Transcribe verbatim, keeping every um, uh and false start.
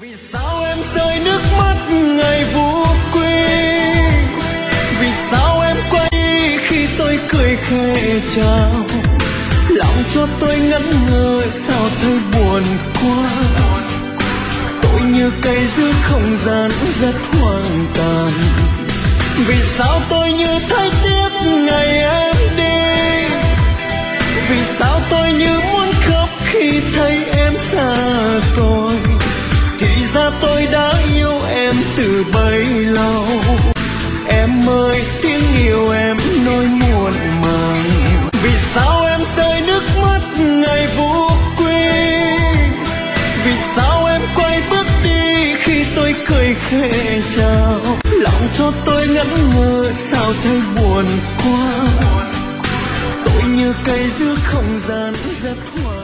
Vì sao em rơi nước mắt ngày vô quy? Vì sao em quay đi khi tôi cười khẽ chào? Lòng cho tôi ngẩn ngơ sao thấy buồn quá. Tôi như cây giữa không gian rất hoang tàn. Vì sao tôi như thấy tiếc ngày em đi? Vì sao tôi như muốn khóc khi thấy em xa tôi? Thì ra tôi đã yêu em từ bấy lâu. Em ơi tiếng yêu em nỗi muộn màng. Vì sao em rơi nước mắt ngày vô quy? Vì sao em quay bước đi khi tôi cười khẽ chào? Lòng cho tôi ngẩn ngơ sao thấy buồn quá. Tôi như cây giữa không gian rất hoang.